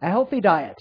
A healthy diet.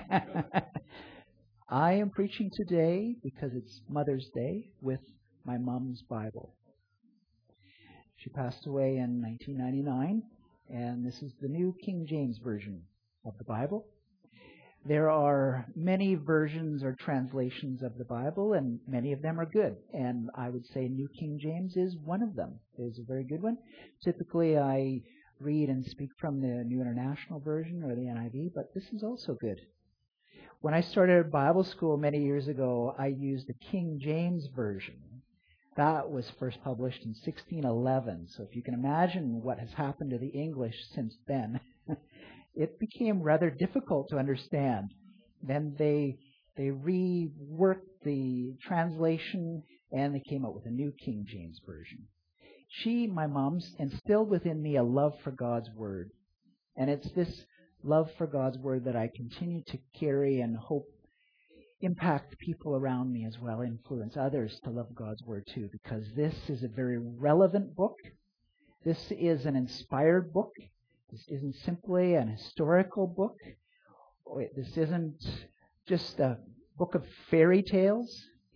I am preaching today because it's Mother's Day with my mom's Bible. She passed away in 1999, and this is the New King James Version of the Bible. There are many versions or translations of the Bible, and many of them are good. And I would say New King James is one of them. It's a very good one. Typically, I read and speak from the New International Version or the NIV, but this is also good. When I started Bible school many years ago, I used the King James Version. That was first published in 1611. So if you can imagine what has happened to the English since then, it became rather difficult to understand. Then they reworked the translation and they came out with a new King James Version. My mom, instilled within me a love for God's Word. And it's this love for God's Word that I continue to carry and hope impact people around me as well, influence others to love God's Word too, because this is a very relevant book. This is an inspired book. This isn't simply an historical book. This isn't just a book of fairy tales.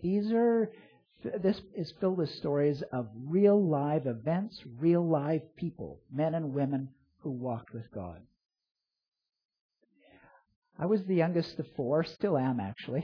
This is filled with stories of real live events, real live people, men and women who walked with God. I was the youngest of four, still am actually,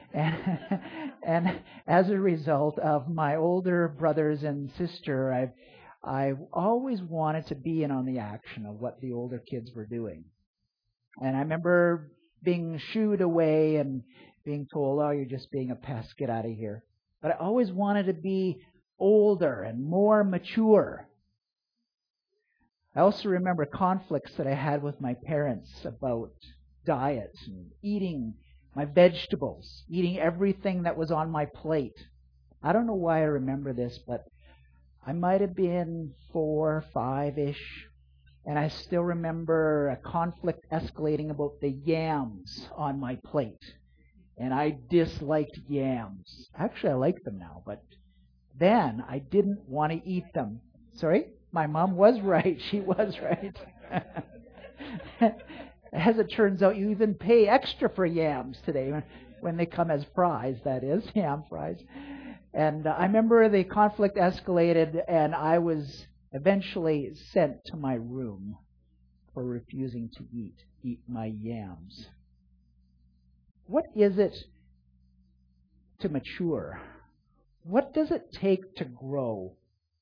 and as a result of my older brothers and sister, I always wanted to be in on the action of what the older kids were doing. And I remember being shooed away and being told, "Oh, you're just being a pest, get out of here." But I always wanted to be older and more mature. I also remember conflicts that I had with my parents about diet and eating my vegetables, eating everything that was on my plate. I don't know why I remember this, but I might have been 4, 5-ish, and I still remember a conflict escalating about the yams on my plate. And I disliked yams. Actually, I like them now, but then I didn't want to eat them. Sorry? My mom was right. She was right. As it turns out, you even pay extra for yams today when they come as fries, that is, yam fries. And I remember the conflict escalated, and I was eventually sent to my room for refusing to eat my yams. What is it to mature? What does it take to grow?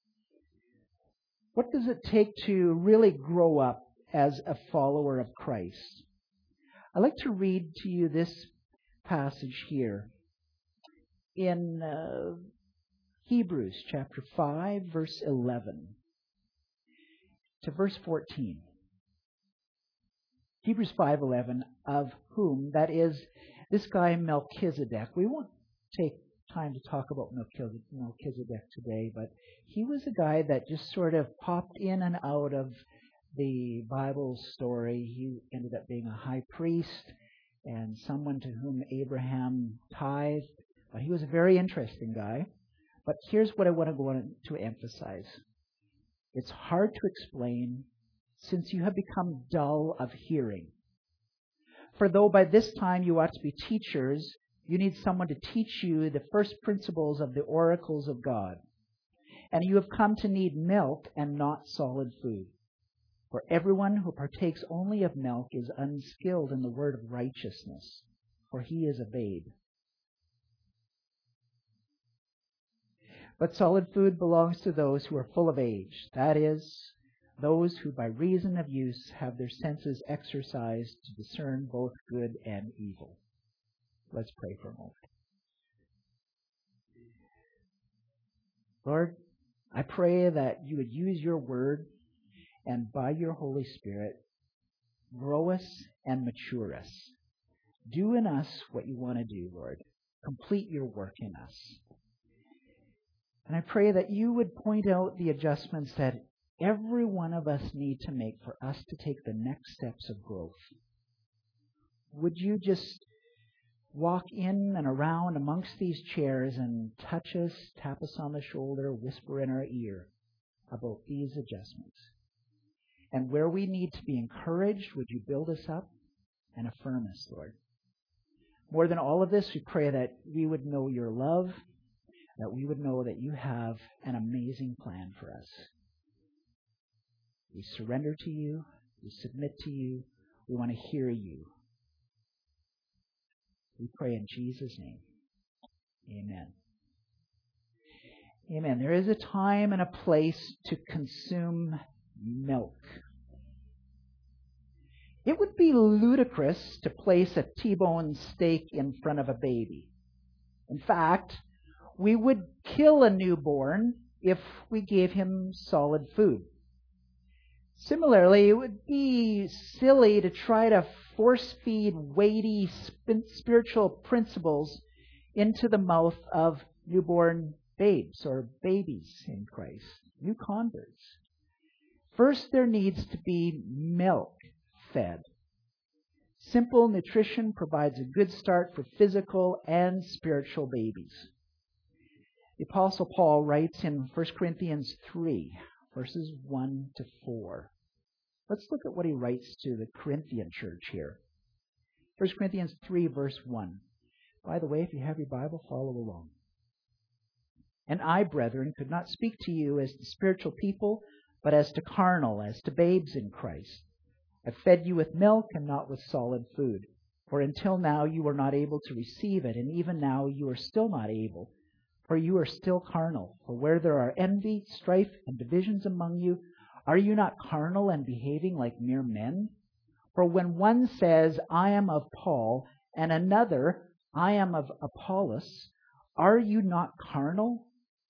What does it take to really grow up as a follower of Christ? I'd like to read to you this passage here in Hebrews chapter 5, verse 11 to verse 14. Hebrews 5:11, of whom, that is, this guy Melchizedek. We won't take time to talk about Melchizedek today, but he was a guy that just sort of popped in and out of the Bible story. He ended up being a high priest and someone to whom Abraham tithed. But he was a very interesting guy. But here's what I want to go on to emphasize. It's hard to explain since you have become dull of hearing. For though by this time you ought to be teachers, you need someone to teach you the first principles of the oracles of God. And you have come to need milk and not solid food. For everyone who partakes only of milk is unskilled in the word of righteousness, for he is a babe. But solid food belongs to those who are full of age, that is, those who by reason of use have their senses exercised to discern both good and evil. Let's pray for a moment. Lord, I pray that you would use your word and by your Holy Spirit grow us and mature us. Do in us what you want to do, Lord. Complete your work in us. And I pray that you would point out the adjustments that every one of us need to make for us to take the next steps of growth. Would you just walk in and around amongst these chairs and touch us, tap us on the shoulder, whisper in our ear about these adjustments? And where we need to be encouraged, would you build us up? and affirm us, Lord. More than all of this, we pray that we would know your love, that we would know that you have an amazing plan for us. We surrender to you. We submit to you. We want to hear you. We pray in Jesus' name. Amen. Amen. There is a time and a place to consume milk. It would be ludicrous to place a T-bone steak in front of a baby. In fact, we would kill a newborn if we gave him solid food. Similarly, it would be silly to try to force-feed weighty spiritual principles into the mouth of newborn babes or babies in Christ, new converts. First, there needs to be milk fed. Simple nutrition provides a good start for physical and spiritual babies. The Apostle Paul writes in 1 Corinthians 3, verses 1 to 4. Let's look at what he writes to the Corinthian church here. 1 Corinthians 3, verse 1. By the way, if you have your Bible, follow along. And I, brethren, could not speak to you as to spiritual people, but as to carnal, as to babes in Christ. I fed you with milk and not with solid food. For until now you were not able to receive it, and even now you are still not able. For you are still carnal. For where there are envy, strife, and divisions among you, are you not carnal and behaving like mere men? For when one says, I am of Paul, and another, I am of Apollos, are you not carnal?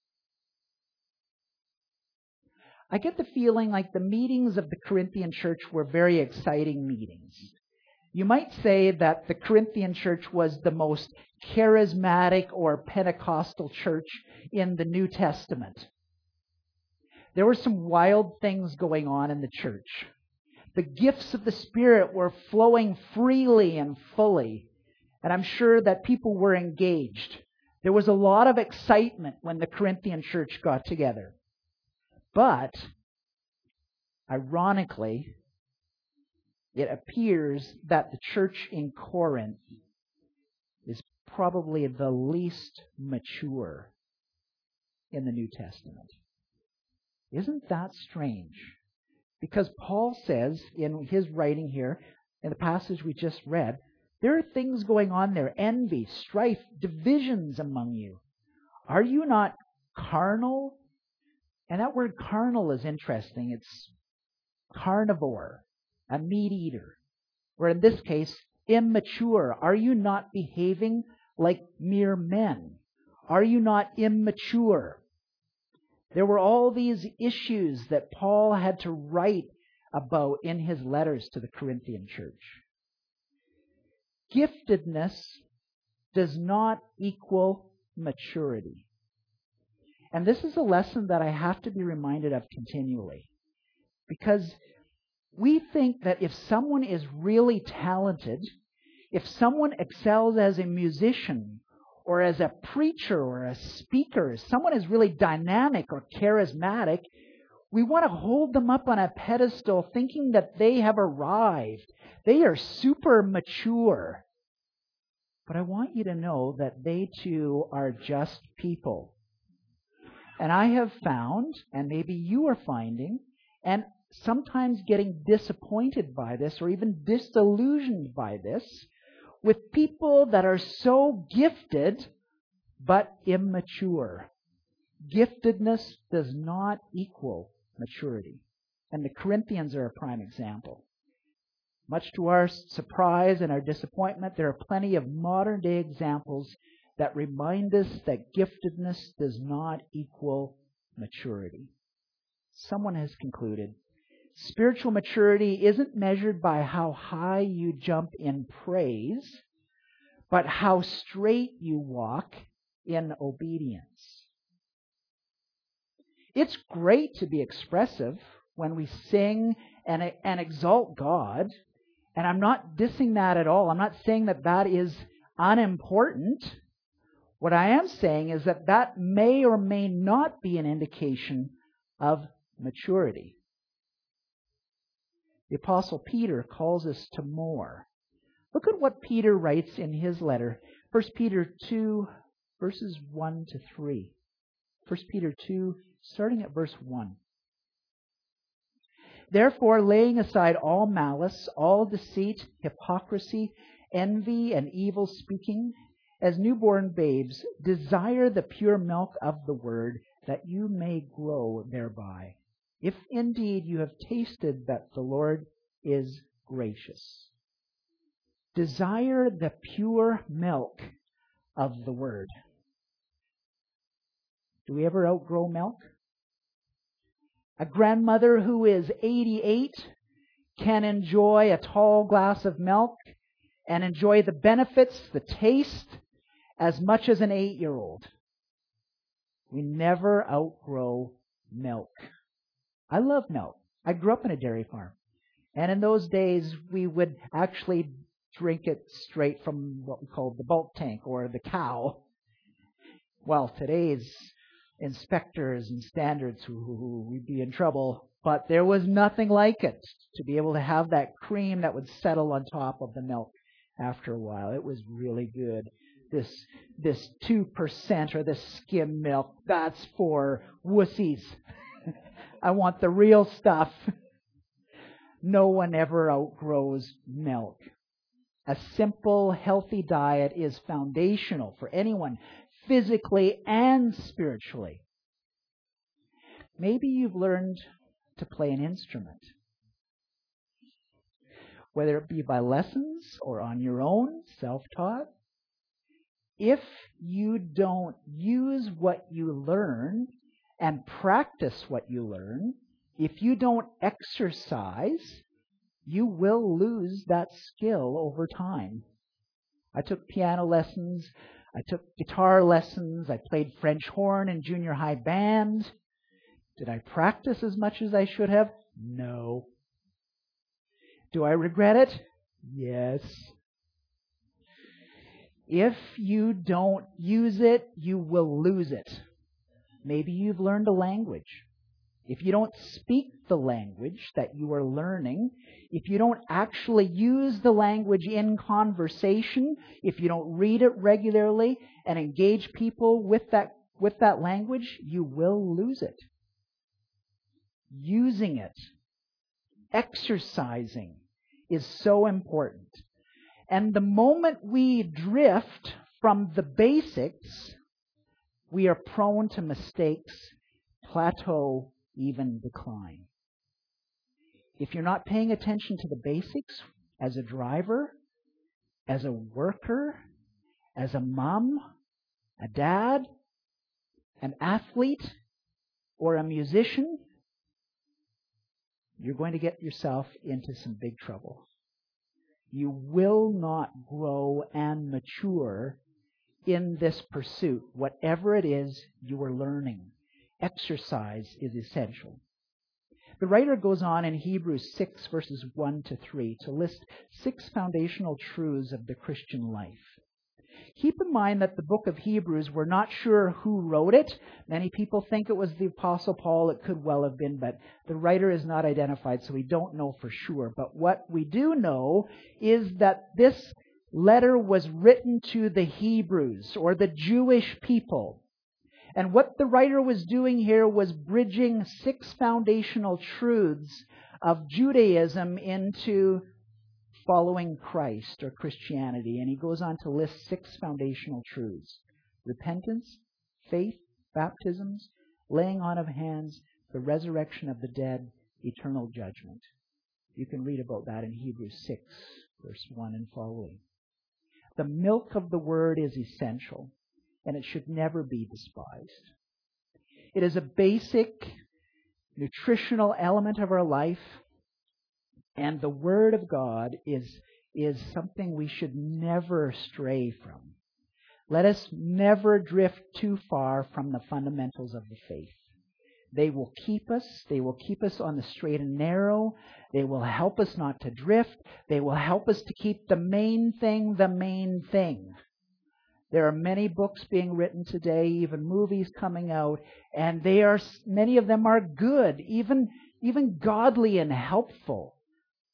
I get the feeling like the meetings of the Corinthian church were very exciting meetings. You might say that the Corinthian church was the most charismatic or Pentecostal church in the New Testament. There were some wild things going on in the church. The gifts of the Spirit were flowing freely and fully, and I'm sure that people were engaged. There was a lot of excitement when the Corinthian church got together. But, ironically, it appears that the church in Corinth is probably the least mature in the New Testament. Isn't that strange? Because Paul says in his writing here, in the passage we just read, there are things going on there, envy, strife, divisions among you. Are you not carnal? And that word carnal is interesting. It's carnivore, a meat eater. Or in this case, immature. Are you not behaving like mere men? Are you not immature? There were all these issues that Paul had to write about in his letters to the Corinthian church. Giftedness does not equal maturity. And this is a lesson that I have to be reminded of continually. Because we think that if someone is really talented, if someone excels as a musician or as a preacher or a speaker, if someone is really dynamic or charismatic, we want to hold them up on a pedestal thinking that they have arrived. They are super mature. But I want you to know that they too are just people. And I have found, and maybe you are finding, and sometimes getting disappointed by this or even disillusioned by this, with people that are so gifted but immature. Giftedness does not equal maturity. And the Corinthians are a prime example. Much to our surprise and our disappointment, there are plenty of modern day examples that remind us that giftedness does not equal maturity. Someone has concluded, spiritual maturity isn't measured by how high you jump in praise, but how straight you walk in obedience. It's great to be expressive when we sing and exalt God, and I'm not dissing that at all. I'm not saying that that is unimportant. What I am saying is that that may or may not be an indication of maturity. The Apostle Peter calls us to more. Look at what Peter writes in his letter. 1 Peter 2, verses 1 to 3. 1 Peter 2, starting at verse 1. Therefore, laying aside all malice, all deceit, hypocrisy, envy, and evil speaking, as newborn babes, desire the pure milk of the word, that you may grow thereby, if indeed you have tasted that the Lord is gracious. Desire the pure milk of the word. Do we ever outgrow milk? A grandmother who is 88 can enjoy a tall glass of milk and enjoy the benefits, the taste, as much as an 8-year-old. We never outgrow milk. I love milk. I grew up in a dairy farm. And in those days, we would actually drink it straight from what we called the bulk tank or the cow. Well, today's inspectors and standards, we'd be in trouble. But there was nothing like it, to be able to have that cream that would settle on top of the milk after a while. It was really good. This 2% or this skim milk, that's for wussies. I want the real stuff. No one ever outgrows milk. A simple, healthy diet is foundational for anyone, physically and spiritually. Maybe you've learned to play an instrument, whether it be by lessons or on your own, self-taught. If you don't use what you learn and practice what you learn, if you don't exercise, you will lose that skill over time. I took piano lessons. I took guitar lessons. I played French horn in junior high band. Did I practice as much as I should have? No. Do I regret it? Yes. If you don't use it, you will lose it. Maybe you've learned a language. If you don't speak the language that you are learning, if you don't actually use the language in conversation, if you don't read it regularly and engage people with that language, you will lose it. Using it, exercising is so important. And the moment we drift from the basics, we are prone to mistakes, plateau, even decline. If you're not paying attention to the basics as a driver, as a worker, as a mom, a dad, an athlete, or a musician, you're going to get yourself into some big trouble. You will not grow and mature in this pursuit, whatever it is you are learning. Exercise is essential. The writer goes on in Hebrews 6, verses 1 to 3, to list 6 foundational truths of the Christian life. Keep in mind that the book of Hebrews, we're not sure who wrote it. Many people think it was the Apostle Paul. It could well have been, but the writer is not identified, so we don't know for sure. But what we do know is that this letter was written to the Hebrews, or the Jewish people. And what the writer was doing here was bridging 6 foundational truths of Judaism into following Christ or Christianity. And he goes on to list 6 foundational truths: repentance, faith, baptisms, laying on of hands, the resurrection of the dead, eternal judgment. You can read about that in Hebrews 6, verse 1 and following. The milk of the word is essential, and it should never be despised. It is a basic nutritional element of our life, and the Word of God is something we should never stray from. Let us never drift too far from the fundamentals of the faith. They will keep us. They will keep us on the straight and narrow. They will help us not to drift. They will help us to keep the main thing the main thing. There are many books being written today, even movies coming out, and many of them are good, even godly and helpful.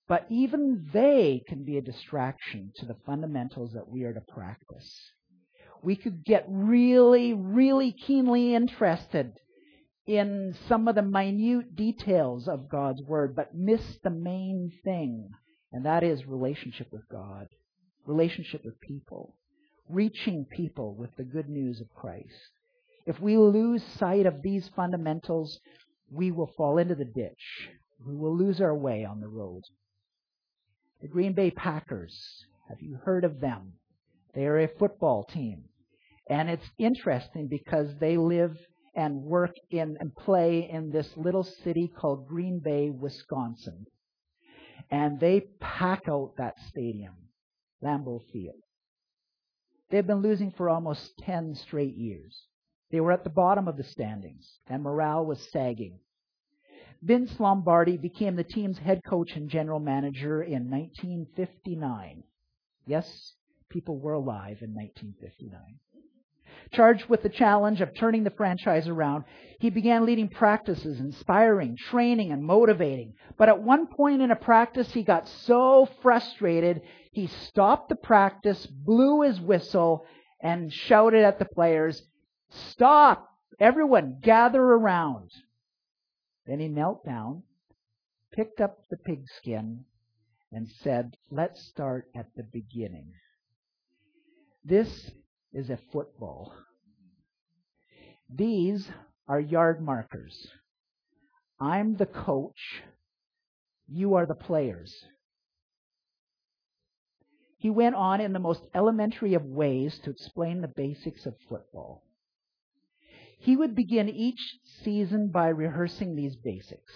But even they can be a distraction to the fundamentals that we are to practice. We could get really, really keenly interested in some of the minute details of God's Word, but miss the main thing, and that is relationship with God, relationship with people, reaching people with the good news of Christ. If we lose sight of these fundamentals, we will fall into the ditch. We will lose our way on the road. The Green Bay Packers, have you heard of them? They are a football team. And it's interesting because they live and work in and play in this little city called Green Bay, Wisconsin. And they pack out that stadium, Lambeau Field. They've been losing for almost 10 straight years. They were at the bottom of the standings, and morale was sagging. Vince Lombardi became the team's head coach and general manager in 1959. Yes, people were alive in 1959. Charged with the challenge of turning the franchise around, he began leading practices, inspiring, training, and motivating. But at one point in a practice, he got so frustrated, he stopped the practice, blew his whistle, and shouted at the players, "Stop! Everyone, gather around." Then he knelt down, picked up the pigskin, and said, "Let's start at the beginning. This is a football. These are yard markers. I'm the coach. You are the players." He went on in the most elementary of ways to explain the basics of football. He would begin each season by rehearsing these basics.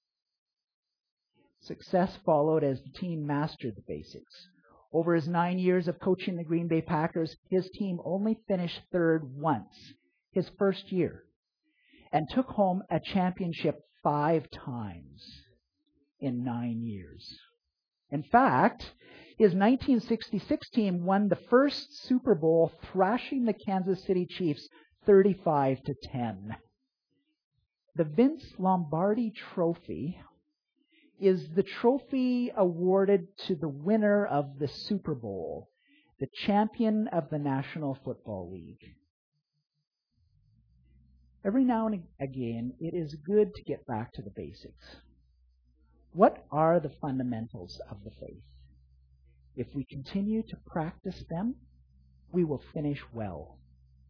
Success followed as the team mastered the basics. Over his 9 years of coaching the Green Bay Packers, his team only finished third once, his first year, and took home a championship 5 times in 9 years. In fact, his 1966 team won the first Super Bowl, thrashing the Kansas City Chiefs 35-10. The Vince Lombardi Trophy is the trophy awarded to the winner of the Super Bowl, the champion of the National Football League. Every now and again, it is good to get back to the basics. What are the fundamentals of the faith? If we continue to practice them, we will finish well.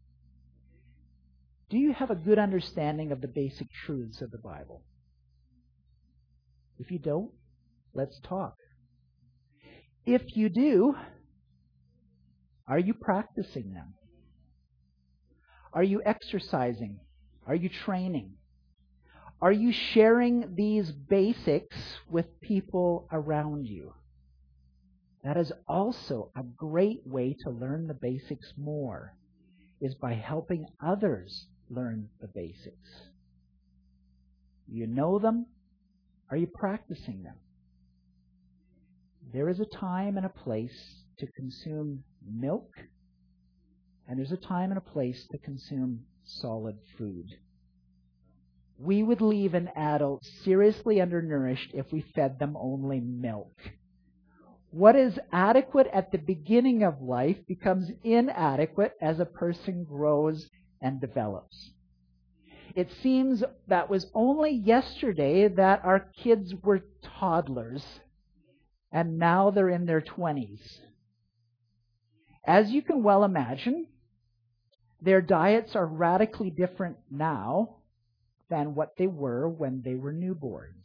Do you have a good understanding of the basic truths of the Bible? If you don't, let's talk. If you do, are you practicing them? Are you exercising? Are you training? Are you sharing these basics with people around you? That is also a great way to learn the basics more, is by helping others learn the basics. You know them. Are you practicing them? There is a time and a place to consume milk, and there's a time and a place to consume solid food. We would leave an adult seriously undernourished if we fed them only milk. What is adequate at the beginning of life becomes inadequate as a person grows and develops. It seems that was only yesterday that our kids were toddlers, and now they're in their 20s. As you can well imagine, their diets are radically different now than what they were when they were newborns.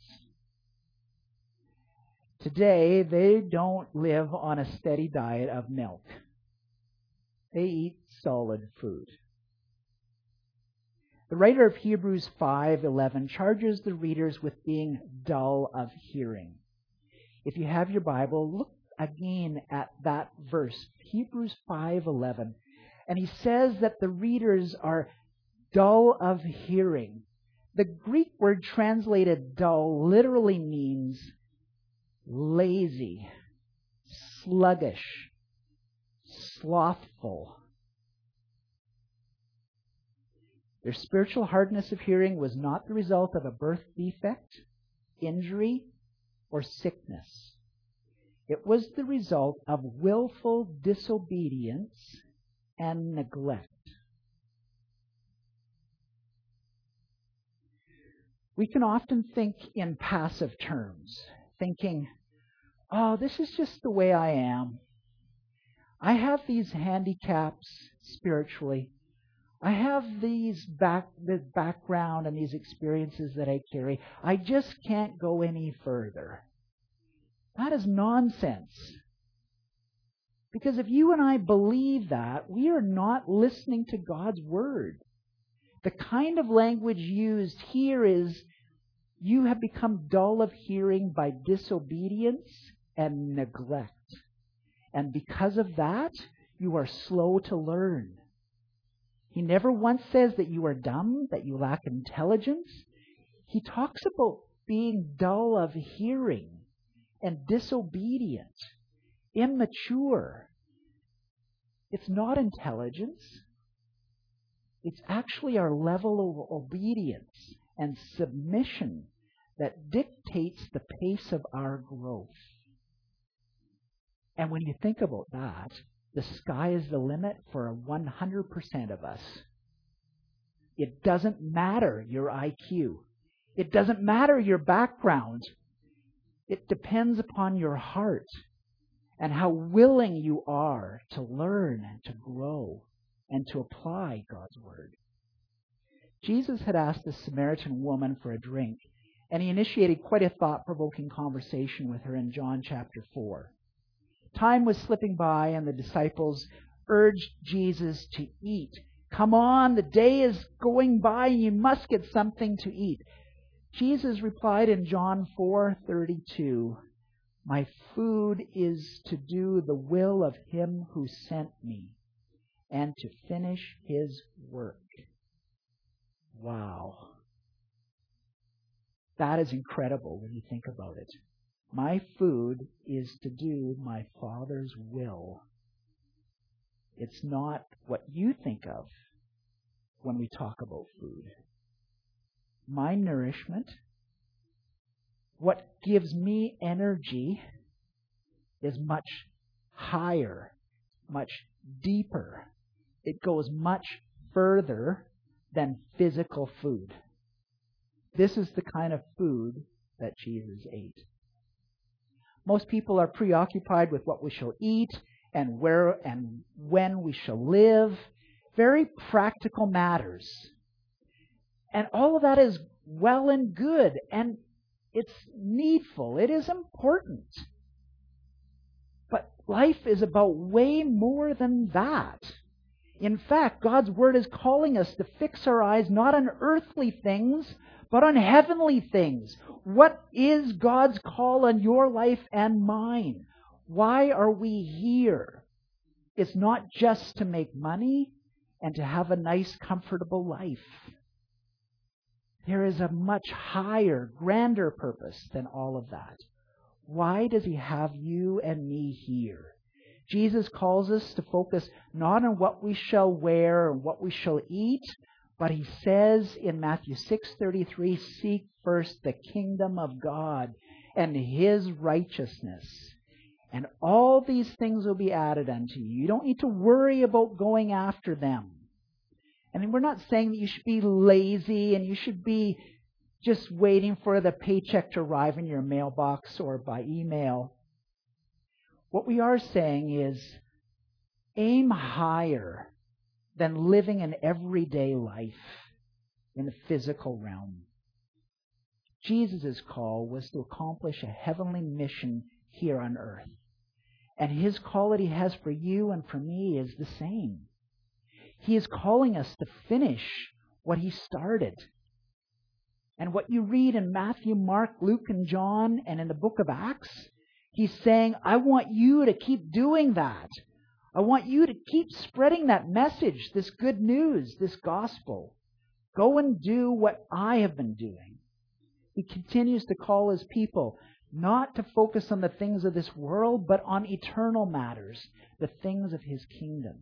Today, they don't live on a steady diet of milk. They eat solid food. The writer of Hebrews 5:11 charges the readers with being dull of hearing. If you have your Bible, look again at that verse, Hebrews 5:11. And he says that the readers are dull of hearing. The Greek word translated dull literally means lazy, sluggish, slothful. Their spiritual hardness of hearing was not the result of a birth defect, injury, or sickness. It was the result of willful disobedience and neglect. We can often think in passive terms, thinking, oh, this is just the way I am. I have these handicaps spiritually. I have the background and these experiences that I carry. I just can't go any further. That is nonsense. Because if you and I believe that, we are not listening to God's Word. The kind of language used here is, you have become dull of hearing by disobedience and neglect. And because of that, you are slow to learn. He never once says that you are dumb, that you lack intelligence. He talks about being dull of hearing and disobedient, immature. It's not intelligence. It's actually our level of obedience and submission that dictates the pace of our growth. And when you think about that, the sky is the limit for 100% of us. It doesn't matter your IQ. It doesn't matter your background. It depends upon your heart and how willing you are to learn and to grow and to apply God's Word. Jesus had asked the Samaritan woman for a drink, and he initiated quite a thought-provoking conversation with her in John chapter 4. Time was slipping by, and the disciples urged Jesus to eat. Come on, the day is going by, and you must get something to eat. Jesus replied in John 4:32, my food is to do the will of him who sent me and to finish his work. Wow. That is incredible when you think about it. My food is to do my Father's will. It's not what you think of when we talk about food. My nourishment, what gives me energy, is much higher, much deeper. It goes much further than physical food. This is the kind of food that Jesus ate. Most people are preoccupied with what we shall eat and where and when we shall live. Very practical matters. And all of that is well and good, and it's needful. It is important. But life is about way more than that. In fact, God's Word is calling us to fix our eyes not on earthly things, but on heavenly things. What is God's call on your life and mine? Why are we here? It's not just to make money and to have a nice, comfortable life. There is a much higher, grander purpose than all of that. Why does He have you and me here? Jesus calls us to focus not on what we shall wear and what we shall eat, but He says in Matthew 6:33, seek first the kingdom of God and His righteousness, and all these things will be added unto you. You don't need to worry about going after them. And we're not saying that you should be lazy and you should be just waiting for the paycheck to arrive in your mailbox or by email. What we are saying is aim higher than living an everyday life in the physical realm. Jesus' call was to accomplish a heavenly mission here on earth. And His call that He has for you and for me is the same. He is calling us to finish what He started. And what you read in Matthew, Mark, Luke, and John, and in the book of Acts, He's saying, I want you to keep doing that. I want you to keep spreading that message, this good news, this gospel. Go and do what I have been doing. He continues to call His people not to focus on the things of this world, but on eternal matters, the things of His kingdom.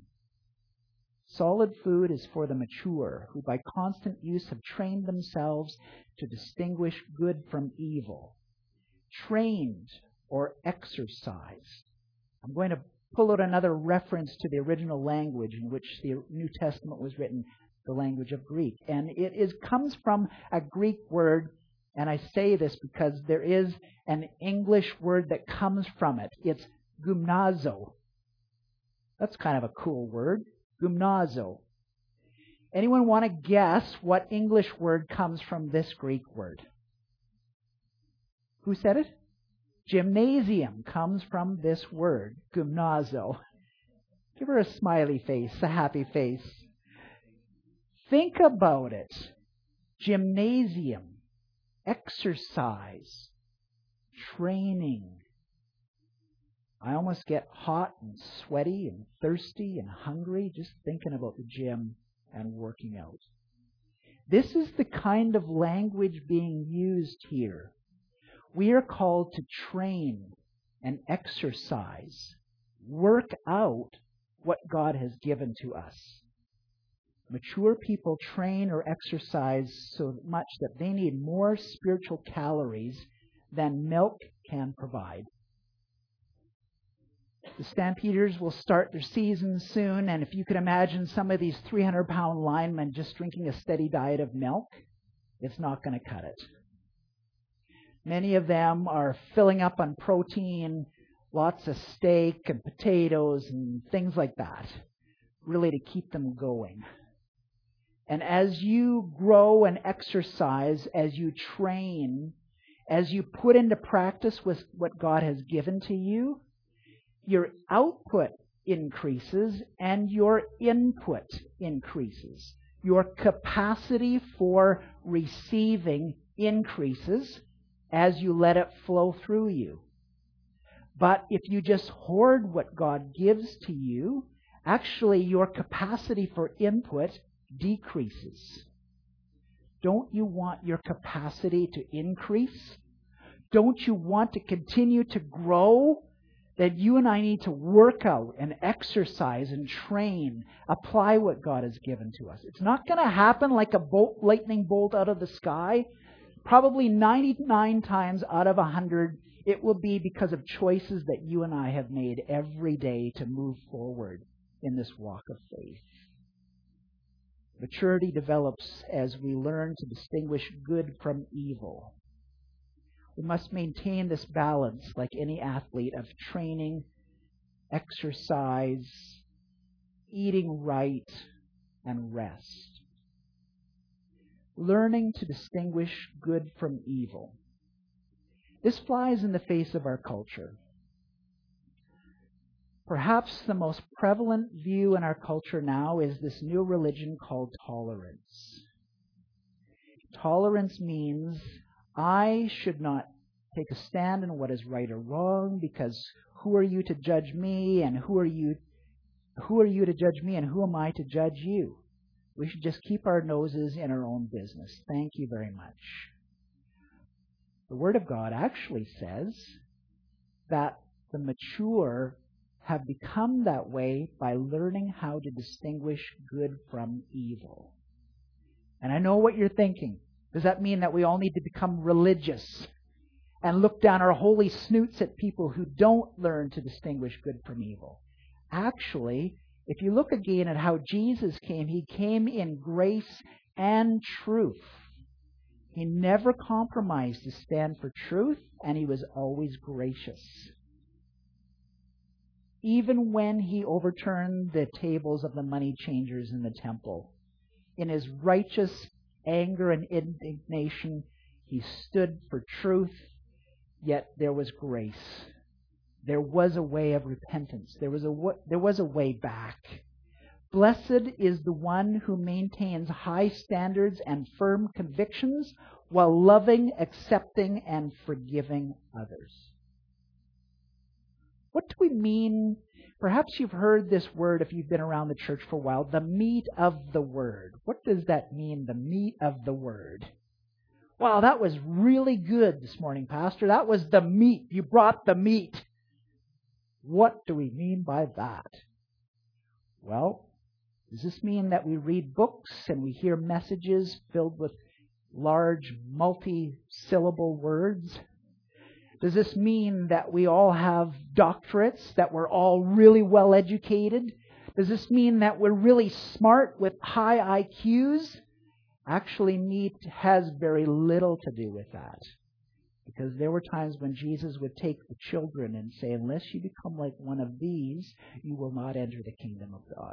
Solid food is for the mature, who by constant use have trained themselves to distinguish good from evil. Trained or exercised. I'm going to pull out another reference to the original language in which the New Testament was written, the language of Greek. And it comes from a Greek word, and I say this because there is an English word that comes from it. It's gymnazo. That's kind of a cool word, gymnazo. Anyone want to guess what English word comes from this Greek word? Who said it? Gymnasium comes from this word, gymnazo. Give her a smiley face, a happy face. Think about it. Gymnasium, exercise, training. I almost get hot and sweaty and thirsty and hungry just thinking about the gym and working out. This is the kind of language being used here. We are called to train and exercise, work out what God has given to us. Mature people train or exercise so much that they need more spiritual calories than milk can provide. The Stampeders will start their season soon, and if you could imagine some of these 300-pound linemen just drinking a steady diet of milk, it's not going to cut it. Many of them are filling up on protein, lots of steak and potatoes and things like that, really to keep them going. And as you grow and exercise, as you train, as you put into practice with what God has given to you, your output increases and your input increases. Your capacity for receiving increases as you let it flow through you. But if you just hoard what God gives to you, actually your capacity for input decreases. Don't you want your capacity to increase? Don't you want to continue to grow? That you and I need to work out and exercise and train, apply what God has given to us. It's not going to happen like a lightning bolt out of the sky. Probably 99 times out of 100, it will be because of choices that you and I have made every day to move forward in this walk of faith. Maturity develops as we learn to distinguish good from evil. We must maintain this balance, like any athlete, of training, exercise, eating right, and rest. Learning to distinguish good from evil. This flies in the face of our culture. Perhaps the most prevalent view in our culture now is this new religion called tolerance. Tolerance means I should not take a stand on what is right or wrong, because who are you to judge me, and who are you to judge me, and who am I to judge you? We should just keep our noses in our own business. Thank you very much. The Word of God actually says that the mature have become that way by learning how to distinguish good from evil. And I know what you're thinking. Does that mean that we all need to become religious and look down our holy snoots at people who don't learn to distinguish good from evil? Actually, if you look again at how Jesus came, He came in grace and truth. He never compromised to stand for truth, and He was always gracious. Even when He overturned the tables of the money changers in the temple, in His righteous anger and indignation, He stood for truth, yet there was grace. There was a way of repentance. There was a way back. Blessed is the one who maintains high standards and firm convictions while loving, accepting, and forgiving others. What do we mean? Perhaps you've heard this word if you've been around the church for a while, the meat of the word. What does that mean, the meat of the word? Wow, that was really good this morning, Pastor. That was the meat. You brought the meat. What do we mean by that? Well, does this mean that we read books and we hear messages filled with large multi-syllable words? Does this mean that we all have doctorates, that we're all really well educated? Does this mean that we're really smart with high IQs? Actually, meat has very little to do with that. Because there were times when Jesus would take the children and say, unless you become like one of these, you will not enter the kingdom of God.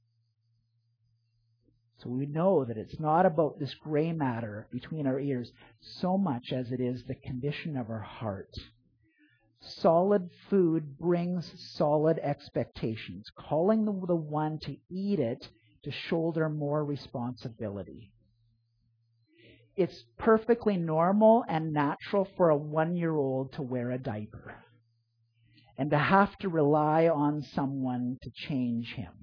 So we know that it's not about this gray matter between our ears so much as it is the condition of our heart. Solid food brings solid expectations, calling the one to eat it to shoulder more responsibility. It's perfectly normal and natural for a 1-year-old to wear a diaper and to have to rely on someone to change him.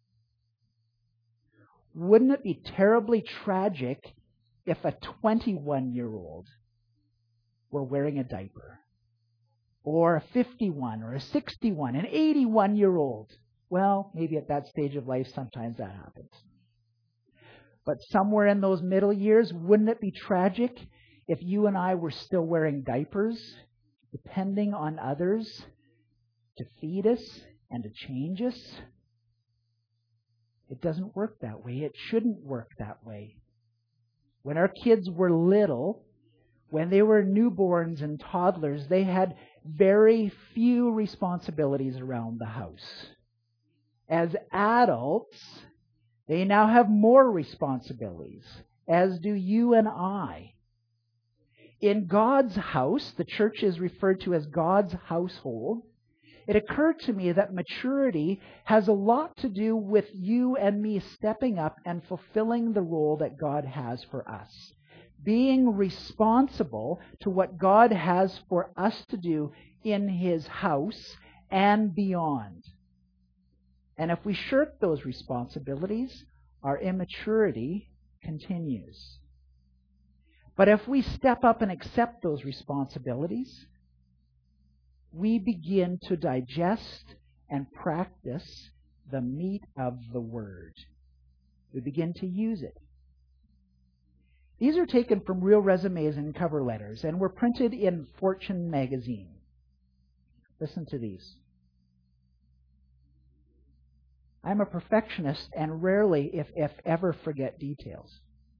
Wouldn't it be terribly tragic if a 21-year-old were wearing a diaper? Or a 51, or a 61, an 81-year-old? Well, maybe at that stage of life sometimes that happens. But somewhere in those middle years, wouldn't it be tragic if you and I were still wearing diapers, depending on others to feed us and to change us? It doesn't work that way. It shouldn't work that way. When our kids were little, when they were newborns and toddlers, they had very few responsibilities around the house. As adults, they now have more responsibilities, as do you and I. In God's house, the church is referred to as God's household. It occurred to me that maturity has a lot to do with you and me stepping up and fulfilling the role that God has for us. Being responsible to what God has for us to do in His house and beyond. And if we shirk those responsibilities, our immaturity continues. But if we step up and accept those responsibilities, we begin to digest and practice the meat of the Word. We begin to use it. These are taken from real resumes and cover letters and were printed in Fortune magazine. Listen to these. I'm a perfectionist and rarely, if ever, forget details.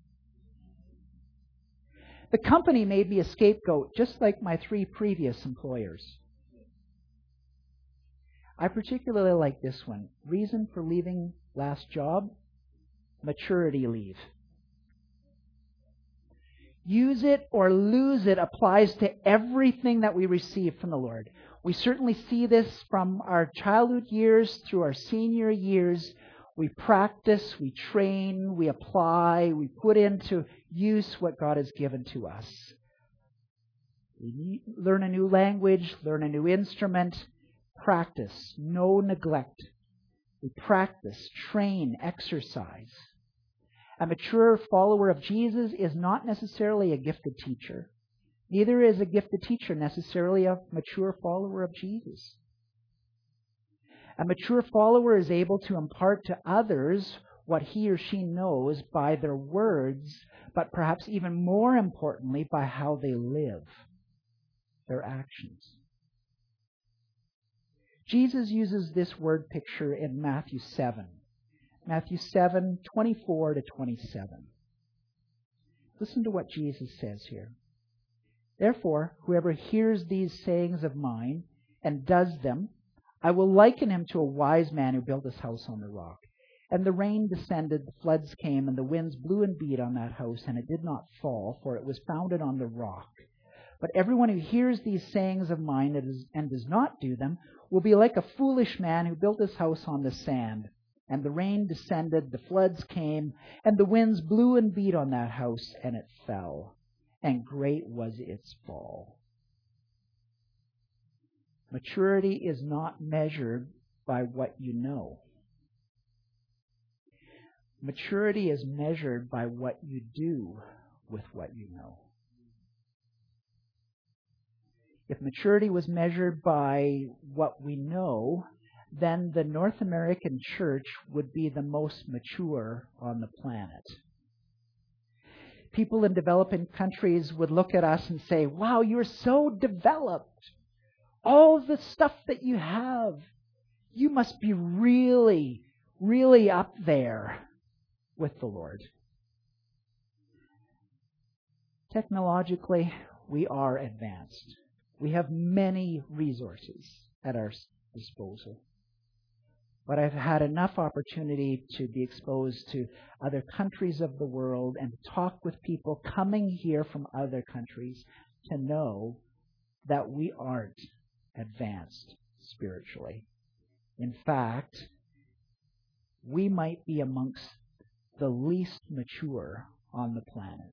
The company made me a scapegoat, just like my 3 previous employers. I particularly like this one. Reason for leaving last job? Maturity leave. Use it or lose it applies to everything that we receive from the Lord. We certainly see this from our childhood years through our senior years. We practice, we train, we apply, we put into use what God has given to us. We learn a new language, learn a new instrument, practice, no neglect. We practice, train, exercise. A mature follower of Jesus is not necessarily a gifted teacher. Neither is a gifted teacher necessarily a mature follower of Jesus. A mature follower is able to impart to others what he or she knows by their words, but perhaps even more importantly, by how they live, their actions. Jesus uses this word picture in Matthew 7. Matthew 7, 24 to 27. Listen to what Jesus says here. Therefore, whoever hears these sayings of mine and does them, I will liken him to a wise man who built his house on the rock. And the rain descended, the floods came, and the winds blew and beat on that house, and it did not fall, for it was founded on the rock. But everyone who hears these sayings of mine and does not do them will be like a foolish man who built his house on the sand. And the rain descended, the floods came, and the winds blew and beat on that house, and it fell. And great was its fall. Maturity is not measured by what you know. Maturity is measured by what you do with what you know. If maturity was measured by what we know, then the North American church would be the most mature on the planet. people in developing countries would look at us and say, wow, you're so developed. All the stuff that you have, you must be really, really up there with the Lord. Technologically, we are advanced. We have many resources at our disposal. But I've had enough opportunity to be exposed to other countries of the world and talk with people coming here from other countries to know that we aren't advanced spiritually. In fact, we might be amongst the least mature on the planet.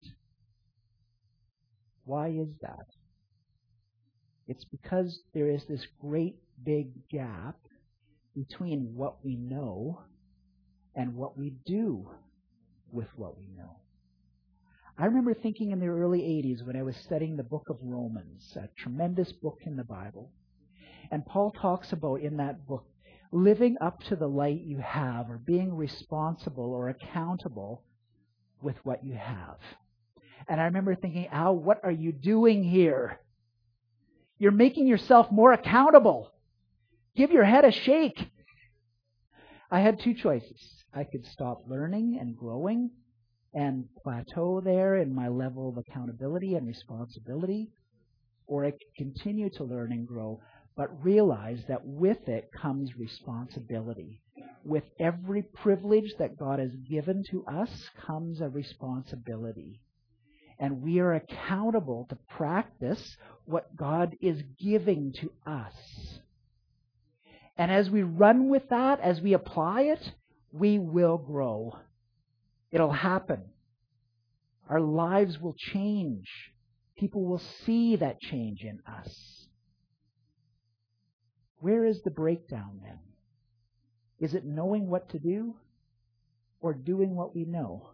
Why is that? It's because there is this great big gap between what we know and what we do with what we know. I remember thinking in the early 80s when I was studying the book of Romans, a tremendous book in the Bible. And Paul talks about in that book living up to the light you have, or being responsible or accountable with what you have. And I remember thinking, Al, what are you doing here? You're making yourself more accountable. Give your head a shake. I had two choices. I could stop learning and growing and plateau there in my level of accountability and responsibility, or I could continue to learn and grow, but realize that with it comes responsibility. With every privilege that God has given to us comes a responsibility. And we are accountable to practice what God is giving to us. And as we run with that, as we apply it, we will grow. It'll happen. Our lives will change. People will see that change in us. Where is the breakdown then? Is it knowing what to do or doing what we know?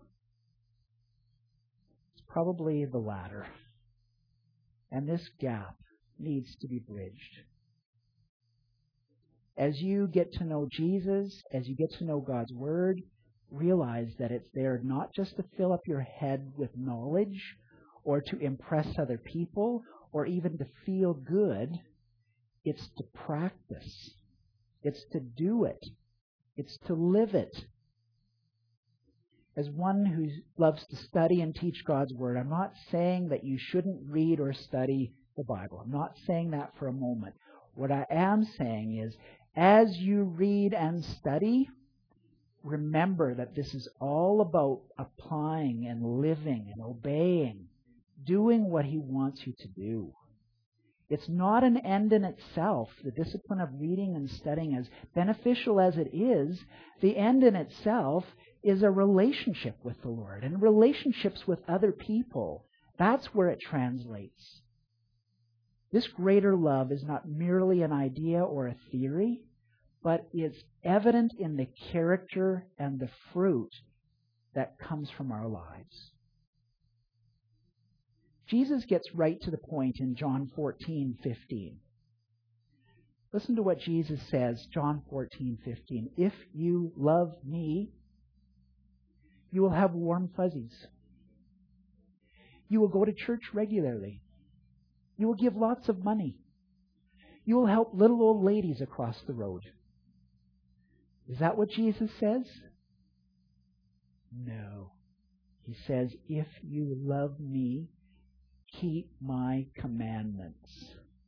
It's probably the latter. And this gap needs to be bridged. As you get to know Jesus, as you get to know God's Word, realize that it's there not just to fill up your head with knowledge or to impress other people or even to feel good. It's to practice. It's to do it. It's to live it. As one who loves to study and teach God's Word, I'm not saying that you shouldn't read or study the Bible. I'm not saying that for a moment. What I am saying is, as you read and study, remember that this is all about applying and living and obeying, doing what He wants you to do. It's not an end in itself. The discipline of reading and studying, as beneficial as it is, the end in itself is a relationship with the Lord and relationships with other people. That's where it translates. This greater love is not merely an idea or a theory, but it's evident in the character and the fruit that comes from our lives. Jesus gets right to the point in John 14:15. Listen to what Jesus says, John 14:15. If you love me, you will have warm fuzzies. You will go to church regularly. You will give lots of money. You will help little old ladies across the road. Is that what Jesus says? No. He says, if you love me, keep my commandments.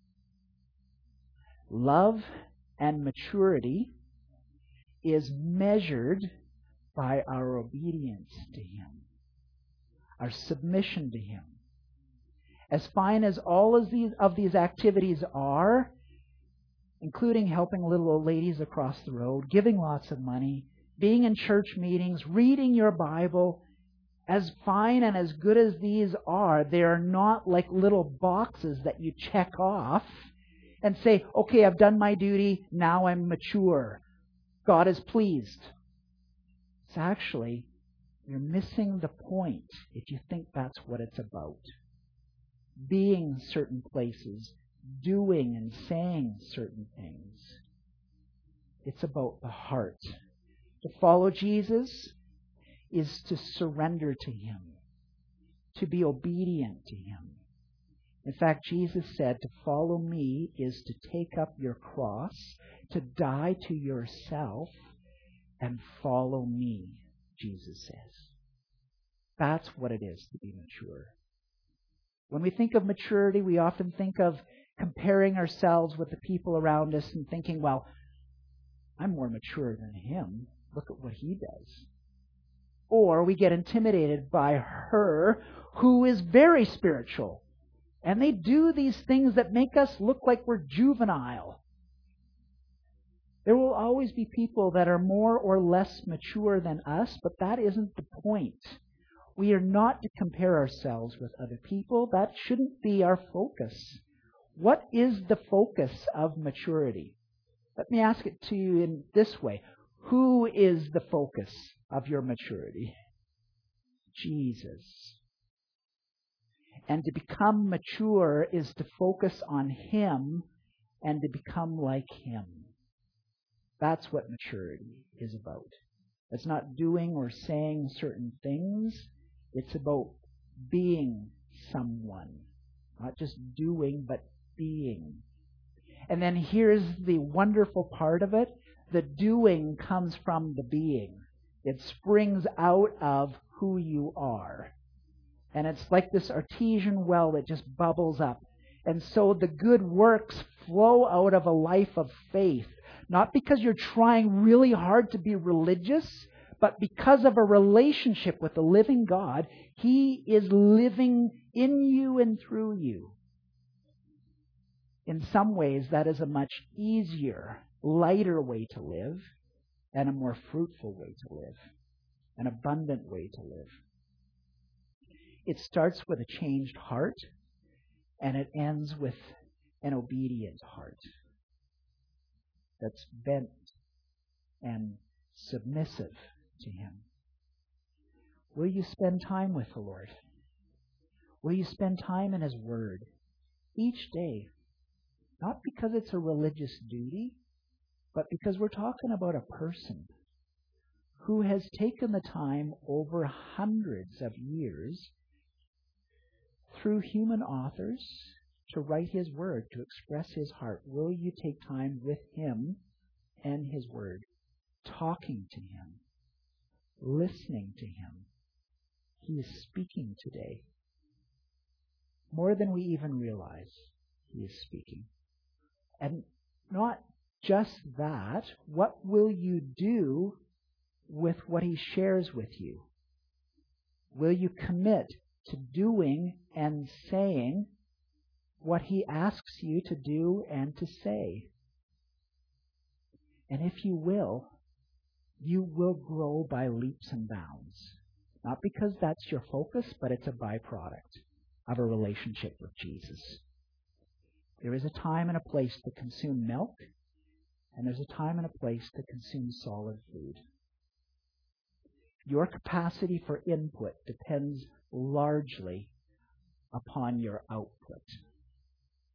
Love and maturity is measured by our obedience to Him, our submission to Him. As fine as all of these activities are, including helping little old ladies across the road, giving lots of money, being in church meetings, reading your Bible, as fine and as good as these are, they are not like little boxes that you check off and say, okay, I've done my duty, now I'm mature. God is pleased. It's actually, you're missing the point if you think that's what it's about. Being certain places, doing and saying certain things. It's about the heart. To follow Jesus is to surrender to Him, to be obedient to Him. In fact, Jesus said to follow me is to take up your cross, to die to yourself, and follow me, Jesus says. That's what it is to be mature. When we think of maturity, we often think of comparing ourselves with the people around us and thinking, well, I'm more mature than him. Look at what he does. Or we get intimidated by her, who is very spiritual. And they do these things that make us look like we're juvenile. There will always be people that are more or less mature than us, but that isn't the point. We are not to compare ourselves with other people. That shouldn't be our focus. What is the focus of maturity? Let me ask it to you in this way. Who is the focus of your maturity? Jesus. And to become mature is to focus on Him and to become like Him. That's what maturity is about. It's not doing or saying certain things. It's about being someone. Not just doing, but being. And then here's the wonderful part of it. The doing comes from the being. It springs out of who you are. And it's like this artesian well that just bubbles up. And so the good works flow out of a life of faith. Not because you're trying really hard to be religious, but because of a relationship with the living God. He is living in you and through you. In some ways, that is a much easier, lighter way to live, and a more fruitful way to live, an abundant way to live. It starts with a changed heart, and it ends with an obedient heart that's bent and submissive to Him. Will you spend time with the Lord? Will you spend time in His Word each day? Not because it's a religious duty, but because we're talking about a person who has taken the time over hundreds of years through human authors to write His Word, to express His heart. Will you take time with Him and His Word, talking to Him, listening to Him? He is speaking today. More than we even realize, He is speaking. And not just that, what will you do with what He shares with you? Will you commit to doing and saying what He asks you to do and to say? And if you will grow by leaps and bounds. Not because that's your focus, but it's a byproduct of a relationship with Jesus. There is a time and a place to consume milk, and there's a time and a place to consume solid food. Your capacity for input depends largely upon your output.